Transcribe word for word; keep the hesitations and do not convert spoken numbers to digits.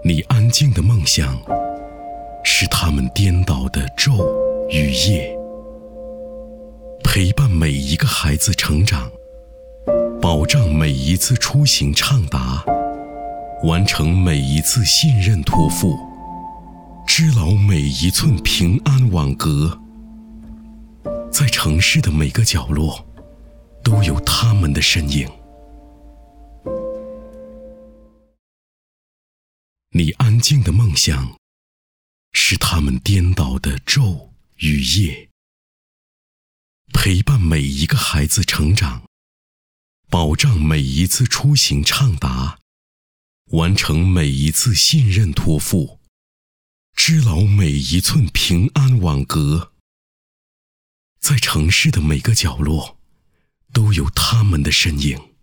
你安静的梦想，是他们颠倒的昼与夜。陪伴每一个孩子成长，保障每一次出行畅达，完成每一次信任托付，知牢每一寸平安网格。在城市的每个角落，都有他们的身影。你安静的梦想，是他们颠倒的昼与夜。陪伴每一个孩子成长，保障每一次出行畅达，完成每一次信任托付，知牢每一寸平安网格。在城市的每个角落，都有他们的身影。